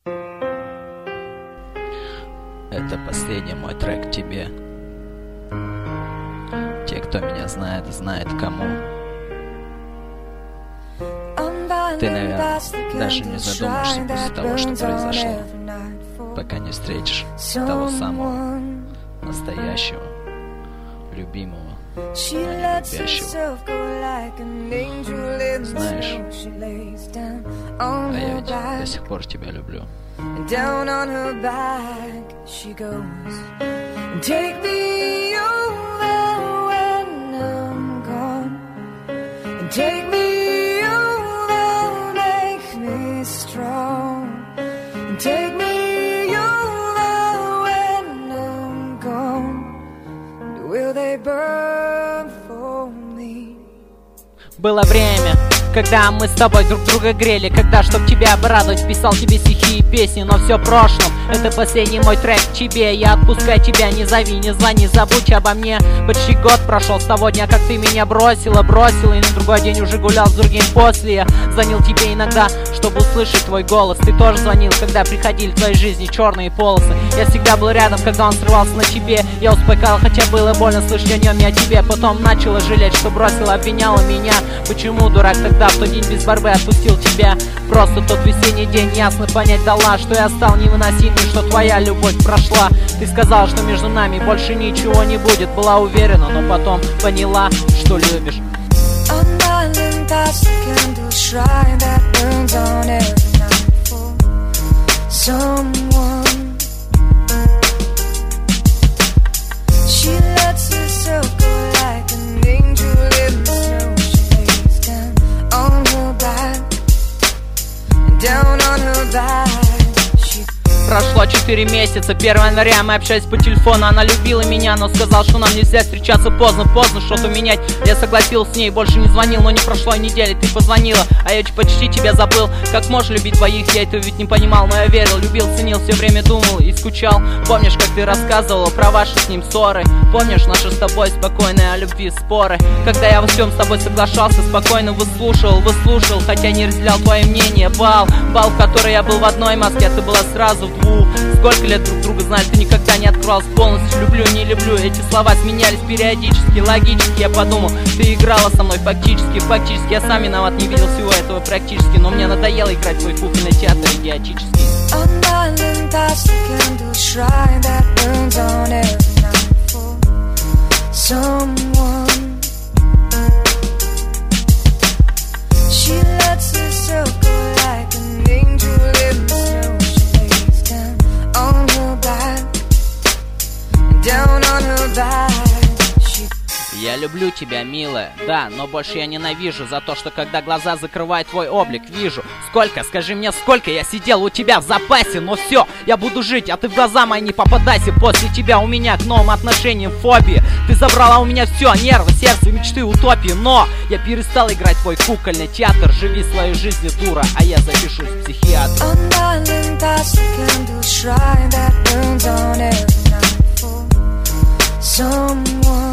Это последний мой трек тебе. Те, кто меня знает, знает кому. Ты, наверное, даже не задумаешься после того, что произошло, пока не встретишь того самого настоящего, любимого, но не любящего. Знаешь, а я ведь до сих пор тебя люблю. Down on her back she goes. Take me over when I'm gone. Take me over, make me strong. Take me over when I'm gone. Will they burn for me? Было время, когда мы с тобой друг друга грели, когда, чтоб тебя обрадовать, писал тебе стихи и песни, но все в прошлом. Это последний мой трек к тебе. Я отпускаю тебя, не зови, не звони, забудь обо мне. Почти год прошел с того дня, как ты меня бросила, и на другой день уже гулял с другим после. Я звонил тебе иногда, чтобы услышать твой голос. Ты тоже звонил, когда приходили в твоей жизни черные полосы. Я всегда был рядом, когда он срывался на тебе. Я успокаивал, хотя было больно слышать о нем и о тебе. Потом начала жалеть, что бросила, обвиняла меня. Почему, дурак, тогда в тот день без борьбы отпустил тебя? Просто тот весенний день ясно понять дала, что я стал невыносимым, что твоя любовь прошла. Ты сказала, что между нами больше ничего не будет. Была уверена, но потом поняла, что любишь. Прошло 4 месяца, 1 января мы общались по телефону. Она любила меня, но сказал, что нам нельзя встречаться поздно что-то менять. Я согласился с ней, больше не звонил, но не прошло и недели. Ты позвонила, а я почти тебя забыл. Как можешь любить двоих, я это ведь не понимал, но я верил, любил, ценил, все время думал и скучал. Помнишь, как ты рассказывала про ваши с ним ссоры? Помнишь наши с тобой спокойные о любви споры? Когда я во всем с тобой соглашался, спокойно выслушал, хотя не разделял твое мнение. Бал, в который я был в одной Москве, а ты была сразу в двух. Сколько лет друг друга знали, ты никогда не открывался полностью. Люблю, не люблю, эти слова сменялись периодически, логически. Я подумал, ты играла со мной фактически. Я сам виноват, не видел всего этого практически. Но мне надоело играть в твой кукольный театр идиотический. Я люблю тебя, милая, да, но больше я ненавижу за то, что когда глаза закрывают твой облик, вижу. Сколько, скажи мне, сколько я сидел у тебя в запасе, но все, я буду жить, а ты в глаза мои не попадайся. После тебя у меня к новым отношениям фобия. Ты забрала у меня все, нервы, сердце, мечты, утопии, но я перестал играть в твой кукольный театр. Живи свою жизнь, дура, а я запишусь в психиатр. Someone